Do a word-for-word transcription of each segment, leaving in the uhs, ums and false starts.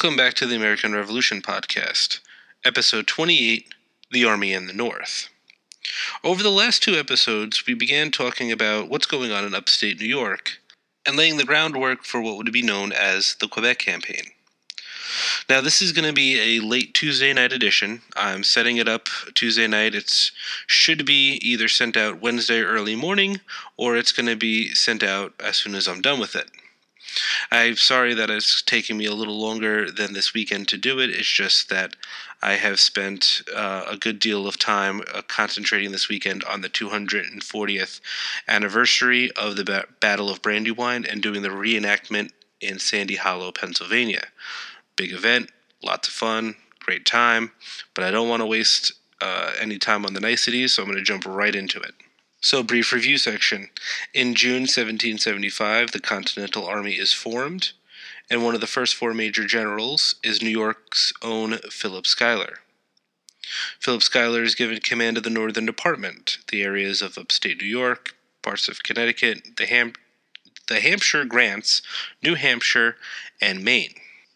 Welcome back to the American Revolution podcast, episode twenty-eight, The Army in the North. Over the last two episodes, we began talking about what's going on in upstate New York and laying the groundwork for what would be known as the Quebec Campaign. Now, this is going to be a late Tuesday night edition. I'm setting it up Tuesday night. It should be either sent out Wednesday early morning, or it's going to be sent out as soon as I'm done with it. I'm sorry that it's taking me a little longer than this weekend to do it. It's just that I have spent uh, a good deal of time uh, concentrating this weekend on the two hundred fortieth anniversary of the ba- Battle of Brandywine and doing the reenactment in Sandy Hollow, Pennsylvania. Big event, lots of fun, great time, but I don't want to waste uh, any time on the niceties, so I'm going to jump right into it. So, brief review section. In June seventeen seventy-five, the Continental Army is formed, and one of the first four major generals is New York's own Philip Schuyler. Philip Schuyler is given command of the Northern Department, the areas of upstate New York, parts of Connecticut, the, Ham- the Hampshire Grants, New Hampshire, and Maine.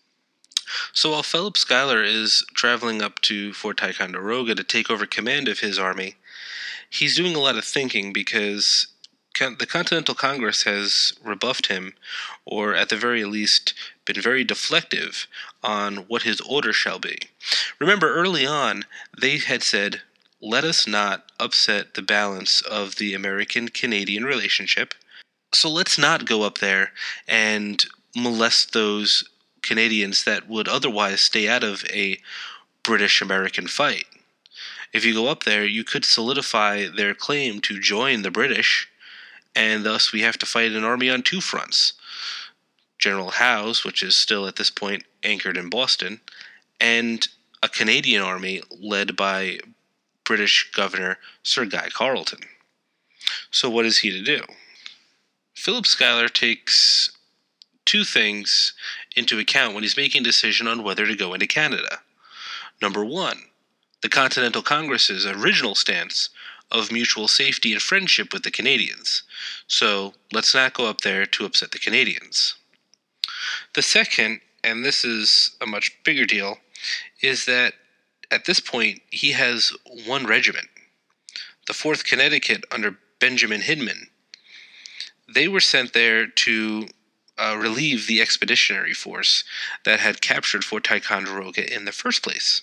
So while Philip Schuyler is traveling up to Fort Ticonderoga to take over command of his army, he's doing a lot of thinking because the Continental Congress has rebuffed him, or at the very least been very deflective on what his order shall be. Remember, early on, they had said, let us not upset the balance of the American-Canadian relationship, so let's not go up there and molest those Canadians that would otherwise stay out of a British-American fight. If you go up there, you could solidify their claim to join the British, and thus we have to fight an army on two fronts. General Howe's, which is still at this point anchored in Boston, and a Canadian army led by British Governor Sir Guy Carleton. So what is he to do? Philip Schuyler takes two things into account when he's making a decision on whether to go into Canada. Number one, the Continental Congress's original stance of mutual safety and friendship with the Canadians. So let's not go up there to upset the Canadians. The second, and this is a much bigger deal, is that at this point he has one regiment, the fourth Connecticut under Benjamin Hindman. They were sent there to uh, relieve the expeditionary force that had captured Fort Ticonderoga in the first place.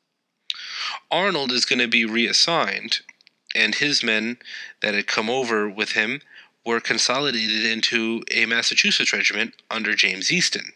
Arnold is going to be reassigned, and his men that had come over with him were consolidated into a Massachusetts regiment under James Easton.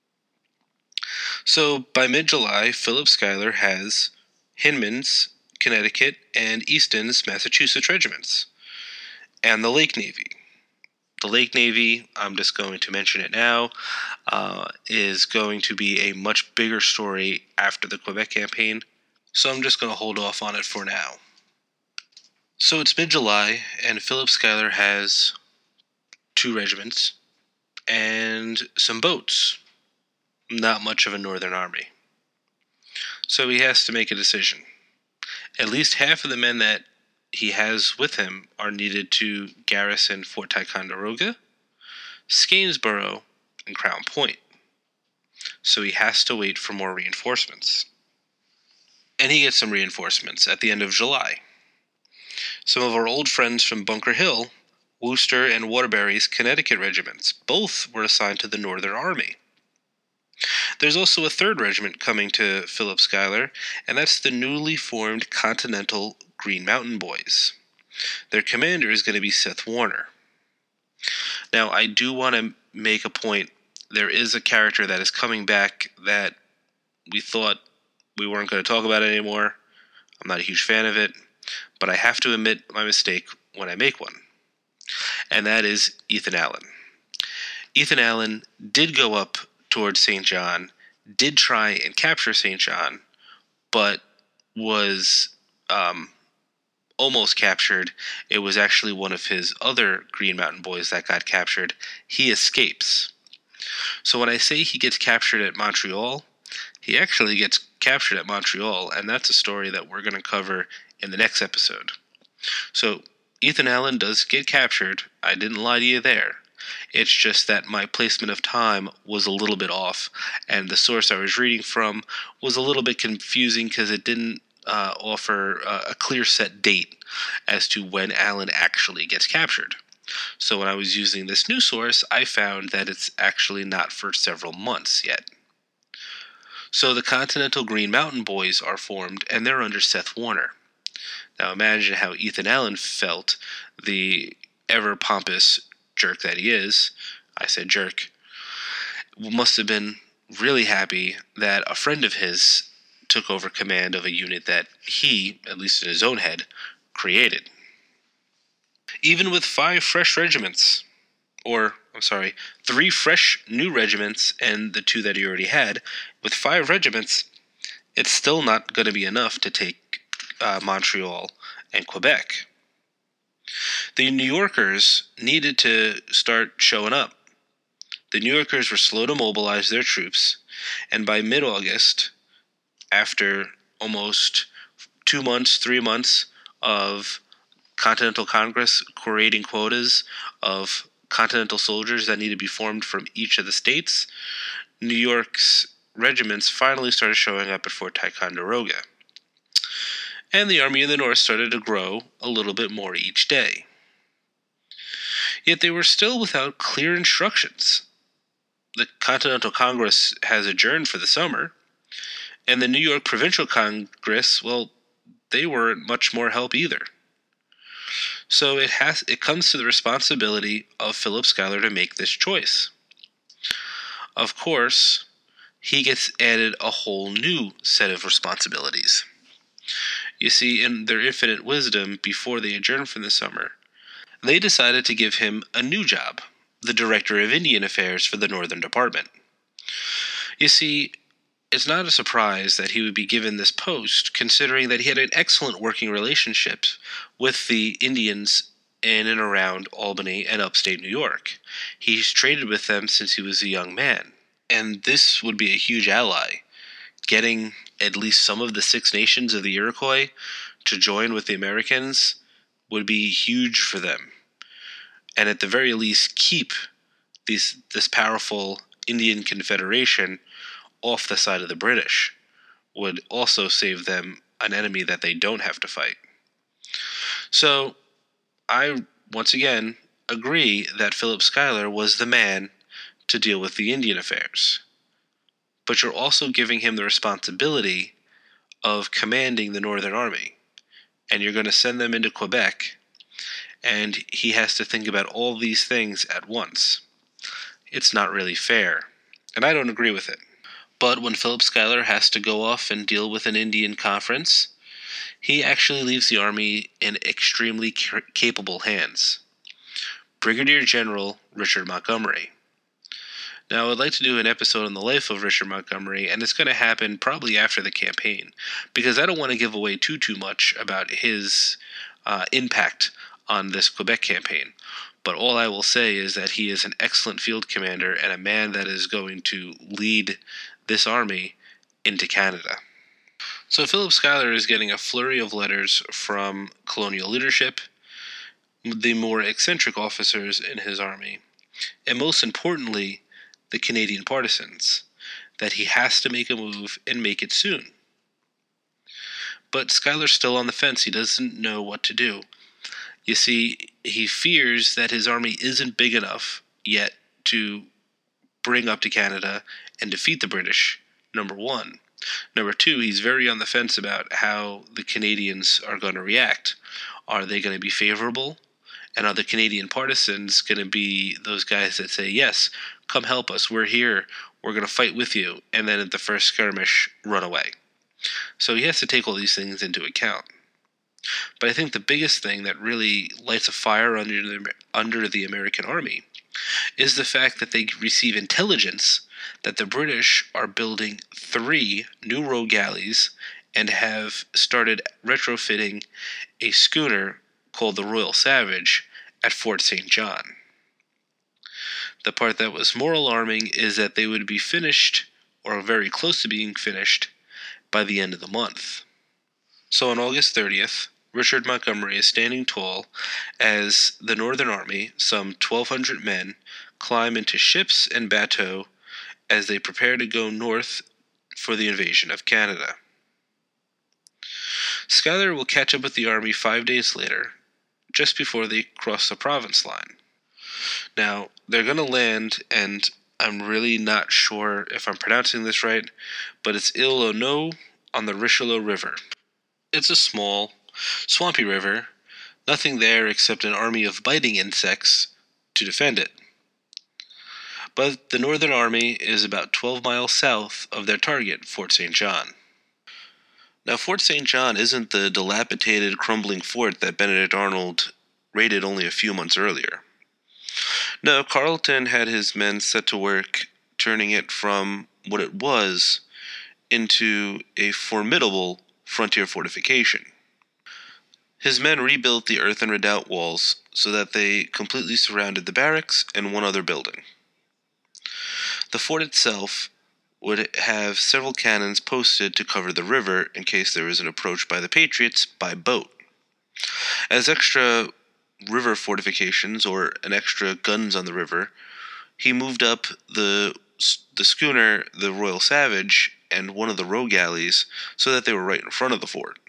So by mid-July, Philip Schuyler has Hindman's Connecticut and Easton's Massachusetts regiments, and the Lake Navy. The Lake Navy, I'm just going to mention it now, uh, is going to be a much bigger story after the Quebec campaign, so I'm just going to hold off on it for now. So it's mid-July, and Philip Schuyler has two regiments and some boats. Not much of a northern army. So he has to make a decision. At least half of the men that he has with him are needed to garrison Fort Ticonderoga, Skanesboro, and Crown Point. So he has to wait for more reinforcements. And he gets some reinforcements at the end of July. Some of our old friends from Bunker Hill, Worcester and Waterbury's Connecticut regiments, both were assigned to the Northern Army. There's also a third regiment coming to Philip Schuyler, and that's the newly formed Continental Green Mountain Boys. Their commander is going to be Seth Warner. Now, I do want to make a point. There is a character that is coming back that we thought we weren't going to talk about anymore. I'm not a huge fan of it, but I have to admit my mistake when I make one. And that is Ethan Allen. Ethan Allen did go up towards Saint John, did try and capture Saint John, but was um, almost captured. It was actually one of his other Green Mountain Boys that got captured. He escapes. So when I say he gets captured at Montreal, he actually gets captured at Montreal, and that's a story that we're going to cover in the next episode. So Ethan Allen does get captured. I didn't lie to you there. It's just that my placement of time was a little bit off, and the source I was reading from was a little bit confusing because it didn't uh, offer uh, a clear set date as to when Allen actually gets captured. So when I was using this new source, I found that it's actually not for several months yet. So the Continental Green Mountain Boys are formed, and they're under Seth Warner. Now imagine how Ethan Allen felt, the ever-pompous jerk that he is. I said jerk. Must have been really happy that a friend of his took over command of a unit that he, at least in his own head, created. Even with five fresh regiments, or, I'm sorry, three fresh new regiments and the two that he already had, with five regiments, it's still not going to be enough to take uh, Montreal and Quebec. The New Yorkers needed to start showing up. The New Yorkers were slow to mobilize their troops, and by mid-August, after almost two months, three months of Continental Congress creating quotas of Continental soldiers that need to be formed from each of the states, New York's regiments finally started showing up at Fort Ticonderoga. And the Army in the North started to grow a little bit more each day. Yet they were still without clear instructions. The Continental Congress has adjourned for the summer, and the New York Provincial Congress, well, they weren't much more help either. So it has it comes to the responsibility of Philip Schuyler to make this choice. Of course, he gets added a whole new set of responsibilities. You see, in their infinite wisdom, before they adjourned for the summer, they decided to give him a new job, the Director of Indian Affairs for the Northern Department. You see, it's not a surprise that he would be given this post, considering that he had an excellent working relationship with the Indians in and around Albany and upstate New York. He's traded with them since he was a young man, and this would be a huge ally. Getting at least some of the Six Nations of the Iroquois to join with the Americans would be huge for them, and at the very least keep these, this powerful Indian Confederation off the side of the British, would also save them an enemy that they don't have to fight. So, I, once again, agree that Philip Schuyler was the man to deal with the Indian affairs. But you're also giving him the responsibility of commanding the Northern Army, and you're going to send them into Quebec, and he has to think about all these things at once. It's not really fair, and I don't agree with it. But when Philip Schuyler has to go off and deal with an Indian conference, he actually leaves the army in extremely ca- capable hands. Brigadier General Richard Montgomery. Now, I'd like to do an episode on the life of Richard Montgomery, and it's going to happen probably after the campaign, because I don't want to give away too, too much about his uh, impact on this Quebec campaign. But all I will say is that he is an excellent field commander and a man that is going to lead this army into Canada. So Philip Schuyler is getting a flurry of letters from colonial leadership, the more eccentric officers in his army, and most importantly, the Canadian partisans, that he has to make a move and make it soon. But Schuyler's still on the fence. He doesn't know what to do. You see, he fears that his army isn't big enough yet to bring up to Canada and defeat the British, number one. Number two, he's very on the fence about how the Canadians are going to react. Are they going to be favorable? And are the Canadian partisans going to be those guys that say, yes, come help us, we're here, we're going to fight with you, and then at the first skirmish, run away? So he has to take all these things into account. But I think the biggest thing that really lights a fire under the, under the American army is the fact that they receive intelligence that the British are building three new rogue galleys and have started retrofitting a schooner called the Royal Savage at Fort Saint John. The part that was more alarming is that they would be finished, or very close to being finished, by the end of the month. So on August thirtieth, Richard Montgomery is standing tall as the Northern Army, some twelve hundred men, climb into ships and bateaux as they prepare to go north for the invasion of Canada. Schuyler will catch up with the army five days later, just before they cross the province line. Now, they're going to land, and I'm really not sure if I'm pronouncing this right, but it's Isle-aux-Noix on the Richelieu River. It's a small, swampy river, nothing there except an army of biting insects to defend it. But the Northern Army is about twelve miles south of their target, Fort Saint John. Now, Fort Saint John isn't the dilapidated, crumbling fort that Benedict Arnold raided only a few months earlier. No, Carleton had his men set to work turning it from what it was into a formidable frontier fortification. His men rebuilt the earthen redoubt walls so that they completely surrounded the barracks and one other building. The fort itself would have several cannons posted to cover the river in case there was an approach by the Patriots by boat. As extra river fortifications, or an extra guns on the river, he moved up the the schooner, the Royal Savage, and one of the row galleys so that they were right in front of the fort.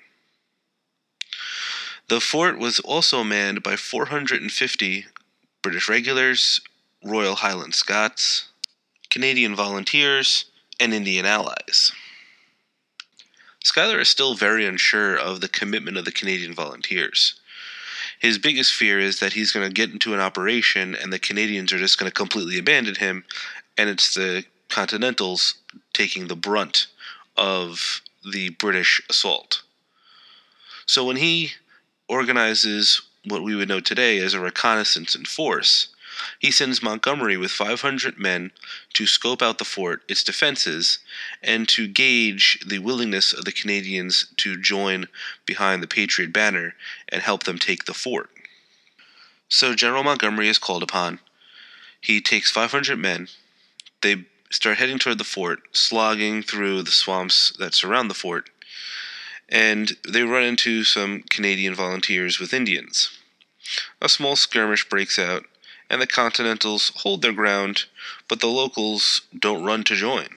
The fort was also manned by four hundred fifty British regulars, Royal Highland Scots, Canadian volunteers, and Indian allies. Schuyler is still very unsure of the commitment of the Canadian volunteers. His biggest fear is that he's going to get into an operation and the Canadians are just going to completely abandon him, and it's the Continentals taking the brunt of the British assault. So when he organizes what we would know today as a reconnaissance in force, he sends Montgomery with five hundred men to scope out the fort, its defenses, and to gauge the willingness of the Canadians to join behind the Patriot banner and help them take the fort. So General Montgomery is called upon. He takes five hundred men. They start heading toward the fort, slogging through the swamps that surround the fort, and they run into some Canadian volunteers with Indians. A small skirmish breaks out, and the Continentals hold their ground, but the locals don't run to join.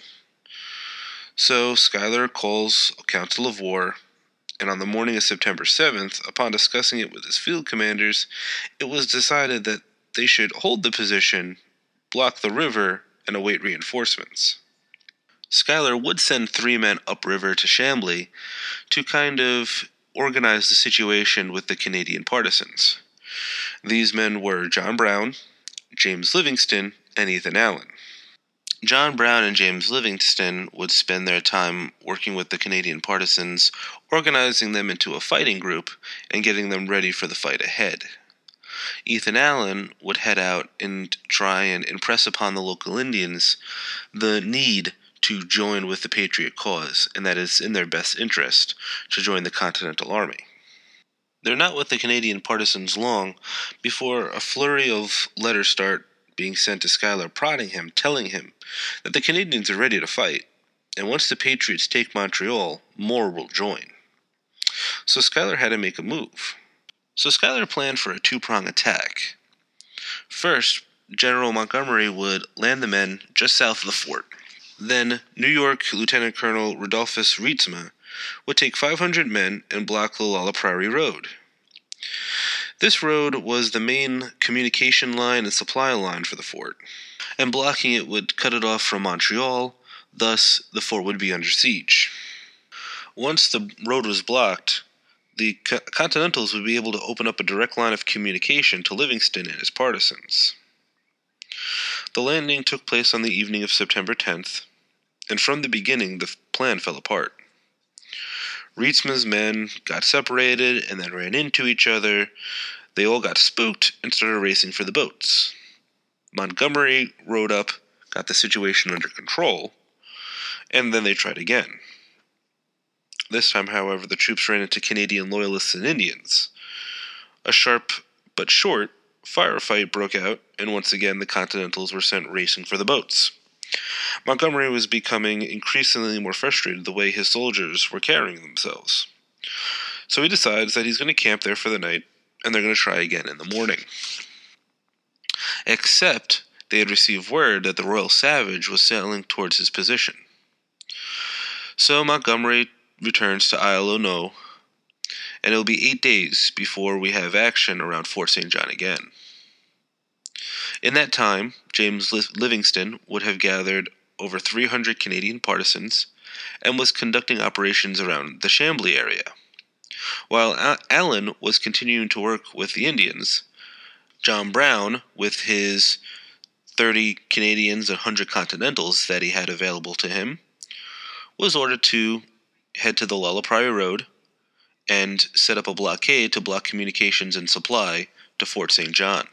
So Schuyler calls a council of war, and on the morning of September seventh, upon discussing it with his field commanders, it was decided that they should hold the position, block the river, and await reinforcements. Schuyler would send three men upriver to Chambly to kind of organize the situation with the Canadian partisans. These men were John Brown, James Livingston, and Ethan Allen. John Brown and James Livingston would spend their time working with the Canadian partisans, organizing them into a fighting group and getting them ready for the fight ahead. Ethan Allen would head out and try and impress upon the local Indians the need to join with the Patriot cause, and that it's in their best interest to join the Continental Army. They're not with the Canadian partisans long before a flurry of letters start being sent to Schuyler, prodding him, telling him that the Canadians are ready to fight, and once the Patriots take Montreal, more will join. So Schuyler had to make a move. So Schuyler planned for a two-prong attack. First, General Montgomery would land the men just south of the fort. Then, New York Lieutenant Colonel Rodolphus Rietsma would take five hundred men and block the La Prairie Road. This road was the main communication line and supply line for the fort, and blocking it would cut it off from Montreal, thus the fort would be under siege. Once the road was blocked, the Co- Continentals would be able to open up a direct line of communication to Livingston and his partisans. The landing took place on the evening of September tenth, and from the beginning the plan fell apart. Rietsma's men got separated and then ran into each other. They all got spooked and started racing for the boats. Montgomery rode up, got the situation under control, and then they tried again. This time, however, the troops ran into Canadian Loyalists and Indians. A sharp but short firefight broke out, and once again the Continentals were sent racing for the boats. Montgomery was becoming increasingly more frustrated the way his soldiers were carrying themselves. So he decides that he's going to camp there for the night, and they're going to try again in the morning. Except they had received word that the Royal Savage was sailing towards his position. So Montgomery returns to Isle aux Noix, and it'll be eight days before we have action around Fort Saint John again. In that time, James Livingston would have gathered over three hundred Canadian partisans and was conducting operations around the Chambly area. While Allen was continuing to work with the Indians, John Brown, with his thirty Canadians and one hundred Continentals that he had available to him, was ordered to head to the La Prairie Road and set up a blockade to block communications and supply to Fort Saint John.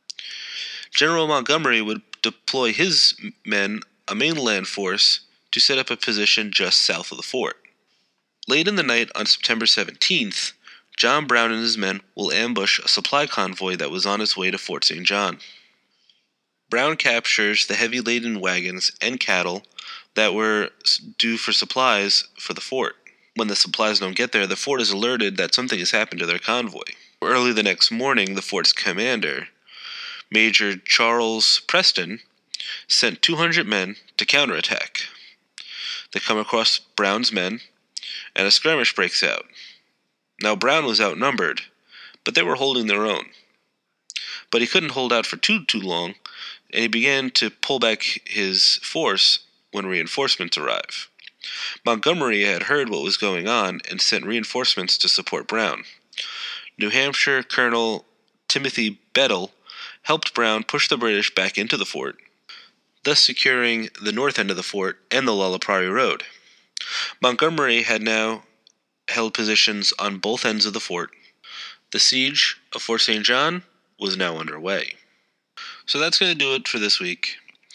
General Montgomery would deploy his men, a mainland force, to set up a position just south of the fort. Late in the night on September seventeenth, John Brown and his men will ambush a supply convoy that was on its way to Fort Saint John. Brown captures the heavy laden wagons and cattle that were due for supplies for the fort. When the supplies don't get there, the fort is alerted that something has happened to their convoy. Early the next morning, the fort's commander, Major Charles Preston, sent two hundred men to counterattack. They come across Brown's men, and a skirmish breaks out. Now Brown was outnumbered, but they were holding their own. But he couldn't hold out for too, too long, and he began to pull back his force when reinforcements arrived. Montgomery had heard what was going on and sent reinforcements to support Brown. New Hampshire Colonel Timothy Bedell helped Brown push the British back into the fort, thus securing the north end of the fort and the La Prairie Road. Montgomery had now held positions on both ends of the fort. The siege of Fort Saint John was now underway. So that's going to do it for this week.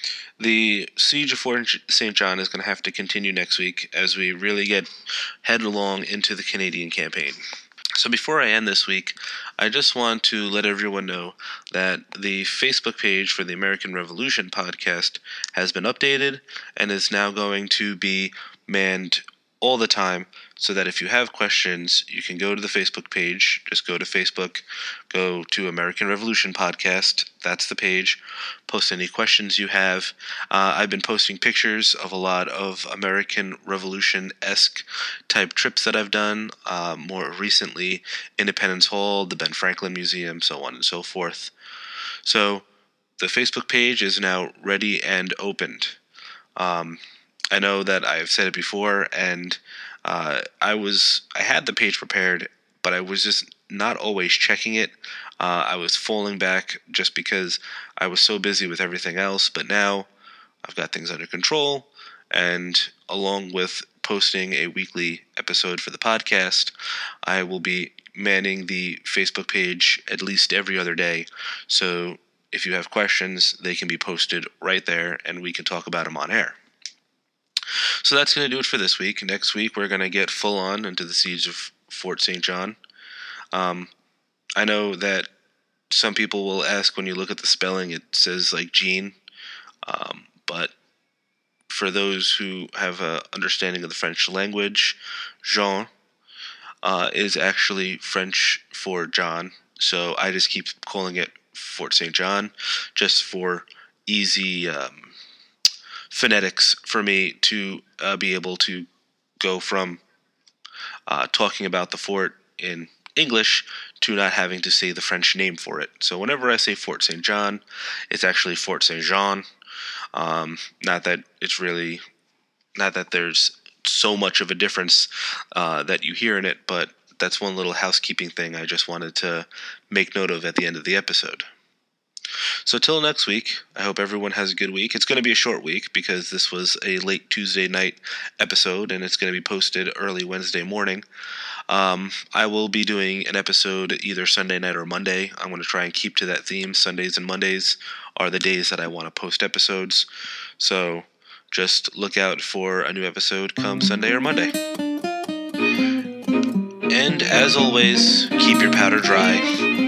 The siege of Fort Saint John is going to have to continue next week as we really get headlong into the Canadian campaign. So before I end this week, I just want to let everyone know that the Facebook page for the American Revolution podcast has been updated and is now going to be manned all the time, so that if you have questions, you can go to the Facebook page. Just go to Facebook, go to American Revolution Podcast. That's the page. Post any questions you have. Uh, I've been posting pictures of a lot of American Revolution-esque type trips that I've done. Uh, more recently, Independence Hall, the Ben Franklin Museum, so on and so forth. So the Facebook page is now ready and opened. Um, I know that I've said it before, and uh, I was I had the page prepared, but I was just not always checking it. Uh, I was falling back just because I was so busy with everything else. But now I've got things under control, and along with posting a weekly episode for the podcast, I will be manning the Facebook page at least every other day. So if you have questions, they can be posted right there, and we can talk about them on air. So that's going to do it for this week. Next week, we're going to get full on into the siege of Fort Saint John. Um, I know that some people will ask when you look at the spelling, it says like Jean. Um, but for those who have an understanding of the French language, Jean uh, is actually French for John. So I just keep calling it Fort Saint John just for easy um, phonetics for me to uh, be able to go from uh, talking about the fort in English to not having to say the French name for it. So whenever I say Fort Saint John, it's actually Fort Saint Jean. Um, not that it's really, not that there's so much of a difference uh, that you hear in it, but that's one little housekeeping thing I just wanted to make note of at the end of the episode. So till next week, I hope everyone has a good week. It's going to be a short week because this was a late Tuesday night episode, and it's going to be posted early Wednesday morning. Um, I will be doing an episode either Sunday night or Monday. I'm going to try and keep to that theme. Sundays and Mondays are the days that I want to post episodes. So just look out for a new episode come Sunday or Monday. And as always, keep your powder dry.